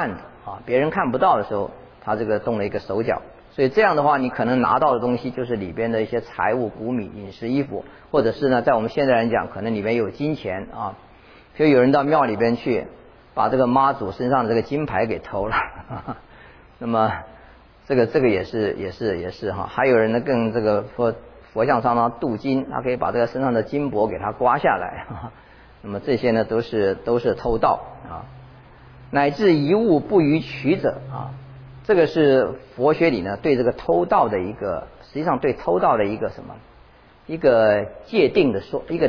啊，别人看不到的时候，他这个动了一个手脚。所以这样的话，你可能拿到的东西就是里边的一些财物、谷米、饮食、衣服，或者是呢，在我们现在人讲，可能里面有金钱啊。比如有人到庙里边去，把这个妈祖身上的这个金牌给偷了，那么这个也是哈。还有人呢，更这个说佛像上呢镀金，他可以把这个身上的金箔给它刮下来，那么这些呢都是偷盗啊。乃至一物不予取者啊。这个是佛学里呢对这个偷盗的一个，实际上对偷盗的一个什么，一个界定的说，一个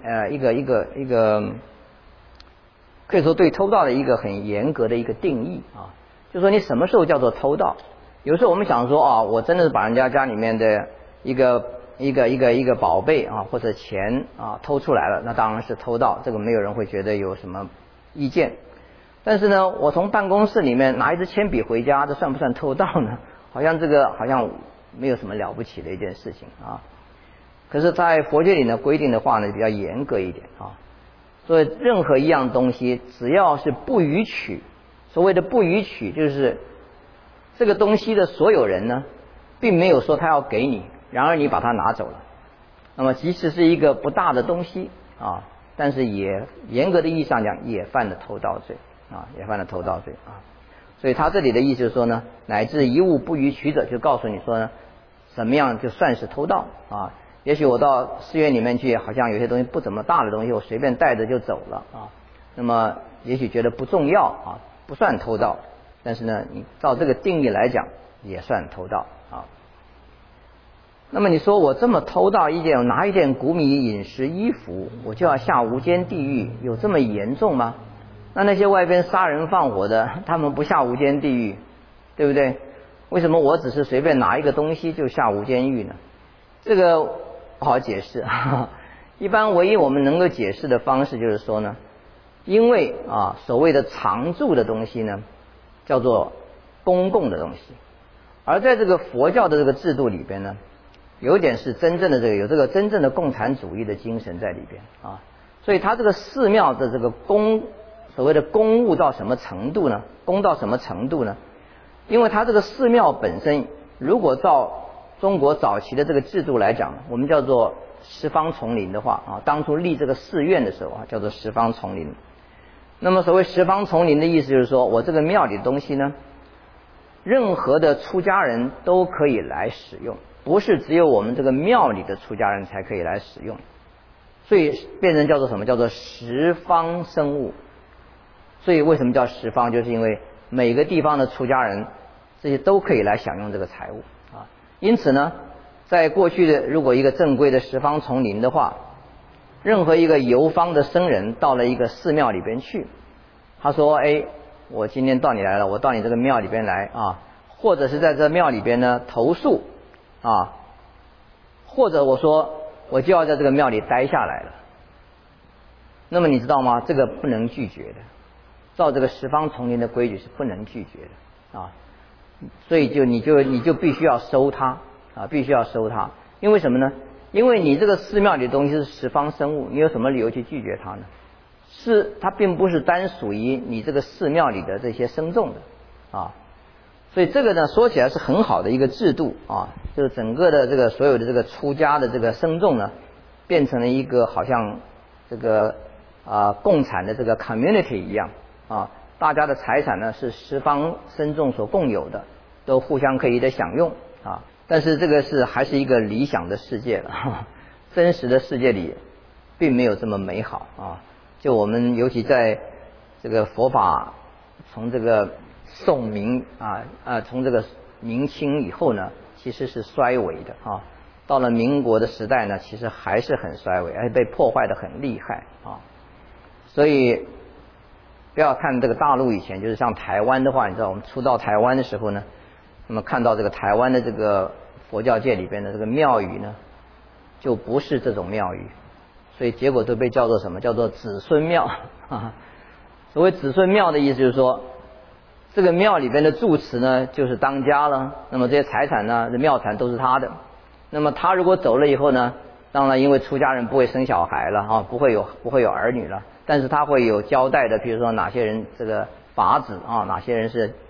可以说对偷盗的一个很严格的一个定义啊。就说你什么时候叫做偷盗？有时候我们想说啊，我真的是把人家家里面的一个宝贝啊或者钱啊偷出来了，那当然是偷盗，这个没有人会觉得有什么意见。但是呢，我从办公室里面拿一支铅笔回家，这算不算偷盗呢？好像没有什么了不起的一件事情啊。可是，在佛学里呢规定的话呢比较严格一点啊。所以任何一样东西，只要是不予取，所谓的不予取，就是这个东西的所有人呢，并没有说他要给你，然而你把它拿走了。那么即使是一个不大的东西啊，但是也严格的意义上讲，也犯了偷盗罪。也犯了偷盗罪啊。所以他这里的意思是说呢，乃至一物不予取者，就告诉你说呢，怎么样就算是偷盗啊。也许我到寺院里面去，好像有些东西不怎么大的东西，我随便带着就走了啊。那么也许觉得不重要啊，不算偷盗，但是呢，你照这个定义来讲，也算偷盗啊。那么你说我这么偷盗一件，我拿一件谷米、饮食、衣服，我就要下无间地狱，有这么严重吗？那些外边杀人放火的，他们不下无间地狱，对不对？为什么我只是随便拿一个东西就下无间狱呢？这个不好解释。一般唯一我们能够解释的方式就是说呢，因为所谓的常住的东西呢，叫做公共的东西，而在这个佛教的这个制度里边呢，有点是真正的有这个真正的共产主义的精神在里边啊。所以它这个寺庙的这个所谓的公务到什么程度呢？公到什么程度呢？因为它这个寺庙本身，如果照中国早期的这个制度来讲，我们叫做十方丛林的话啊，当初立这个寺院的时候啊，叫做十方丛林。那么所谓十方丛林的意思就是说，我这个庙里的东西呢，任何的出家人都可以来使用，不是只有我们这个庙里的出家人才可以来使用，所以变成叫做什么？叫做十方生物。所以为什么叫十方？就是因为每个地方的出家人，这些都可以来享用这个财物啊。因此呢，在过去的如果一个正规的十方丛林的话，任何一个游方的僧人到了一个寺庙里边去，他说：“哎，我今天到你来了，我到你这个庙里边来啊，或者是在这庙里边呢投宿啊，或者我说我就要在这个庙里待下来了。”那么你知道吗？这个不能拒绝的。照这个十方丛林的规矩是不能拒绝的啊，所以你就必须要收它啊，必须要收它。因为什么呢？因为你这个寺庙里的东西是十方生物，你有什么理由去拒绝它呢？它并不是单属于你这个寺庙里的这些僧众的啊，所以这个呢说起来是很好的一个制度啊，就是整个的这个所有的这个出家的这个僧众呢，变成了一个好像这个共产的这个 community 一样。大家的财产呢是十方僧众所共有的，都互相可以的享用啊。但是这个还是一个理想的世界了，真实的世界里并没有这么美好啊。就我们尤其在这个佛法从这个宋明从这个明清以后呢，其实是衰微的啊。到了民国的时代呢，其实还是很衰微，而且被破坏的很厉害啊。所以不要看这个大陆以前，就是像台湾的话，你知道我们初到台湾的时候呢，那么看到这个台湾的这个佛教界里边的这个庙宇呢，就不是这种庙宇，所以结果都被叫做什么？叫做子孙庙啊。所谓子孙庙的意思就是说，这个庙里边的住持呢就是当家了，那么这些财产呢，这庙产都是他的。那么他如果走了以后呢，当然因为出家人不会生小孩了啊，不会有儿女了。但是他会有交代的，比如说哪些人这个法子啊，哪些人是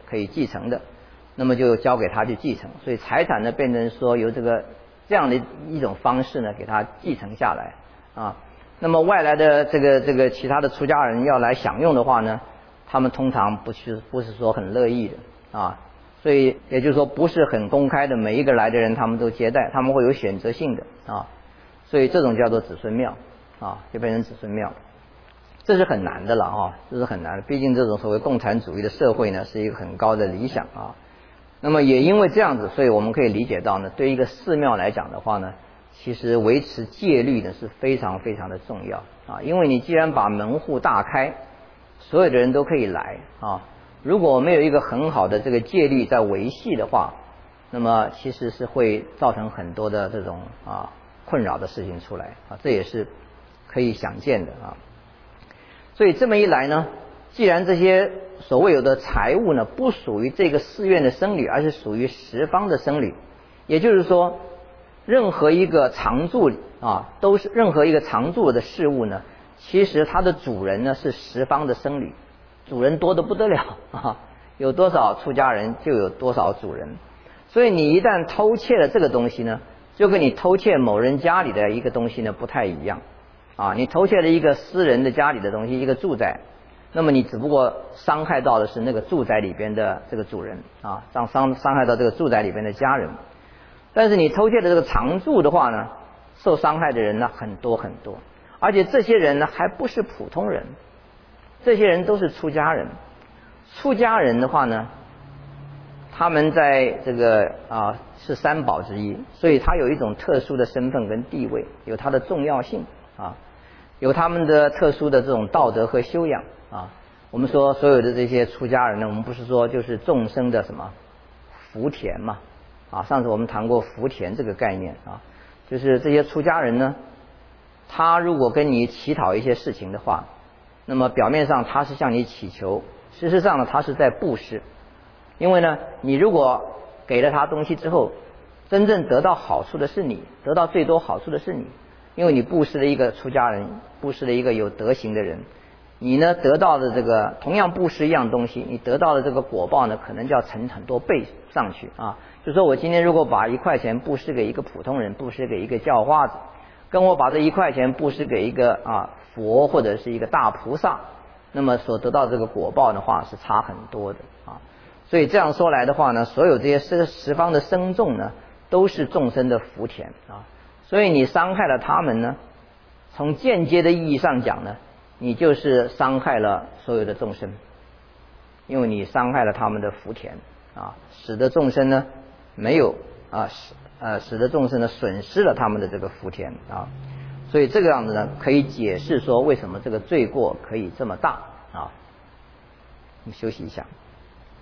可以继承的，那么就交给他去继承。所以财产呢变成说由这样的一种方式呢给他继承下来啊。那么外来的这个其他的出家人要来享用的话呢，他们通常不是说很乐意的啊。所以也就是说不是很公开的，每一个来的人他们都接待，他们会有选择性的啊。所以这种叫做子孙庙啊，就变成子孙庙。这是很难的了啊，这是很难的。毕竟这种所谓共产主义的社会呢，是一个很高的理想啊。那么也因为这样子，所以我们可以理解到呢，对一个寺庙来讲的话呢，其实维持戒律呢是非常非常的重要啊。因为你既然把门户大开，所有的人都可以来啊。如果没有一个很好的这个戒律在维系的话，那么其实是会造成很多的这种困扰的事情出来啊，这也是可以想见的啊。所以这么一来呢，既然这些所谓有的财物呢不属于这个寺院的僧侣，而是属于十方的僧侣，也就是说任何一个常住都是任何一个常住的事物呢，其实它的主人呢是十方的僧侣，主人多得不得了啊，有多少出家人就有多少主人。所以你一旦偷窃了这个东西呢，就跟你偷窃某人家里的一个东西呢不太一样啊。你偷窃了一个私人的家里的东西，一个住宅，那么你只不过伤害到的是那个住宅里边的这个主人啊，伤害到这个住宅里边的家人。但是你偷窃的这个常住的话呢，受伤害的人呢很多很多，而且这些人呢还不是普通人，这些人都是出家人。出家人的话呢，他们在这个是三宝之一，所以他有一种特殊的身份跟地位，有他的重要性啊，有他们的特殊的这种道德和修养啊。我们说所有的这些出家人呢，我们不是说就是众生的什么福田嘛啊？上次我们谈过福田这个概念啊，就是这些出家人呢，他如果跟你乞讨一些事情的话，那么表面上他是向你祈求，事实上呢他是在布施。因为呢你如果给了他东西之后，真正得到好处的是你，得到最多好处的是你，因为你布施了一个出家人，布施了一个有德行的人，你呢得到的这个同样布施一样东西，你得到的这个果报呢可能就要乘很多倍上去啊。就说我今天如果把1块钱布施给一个普通人，布施给一个叫花子，跟我把这1块钱布施给一个佛或者是一个大菩萨，那么所得到这个果报的话是差很多的啊。所以这样说来的话呢，所有这些十方的僧众呢都是众生的福田啊。所以你伤害了他们呢，从间接的意义上讲呢，你就是伤害了所有的众生，因为你伤害了他们的福田啊，使得众生呢没有使得众生呢损失了他们的这个福田啊。所以这个样子呢可以解释说为什么这个罪过可以这么大啊。我们休息一下。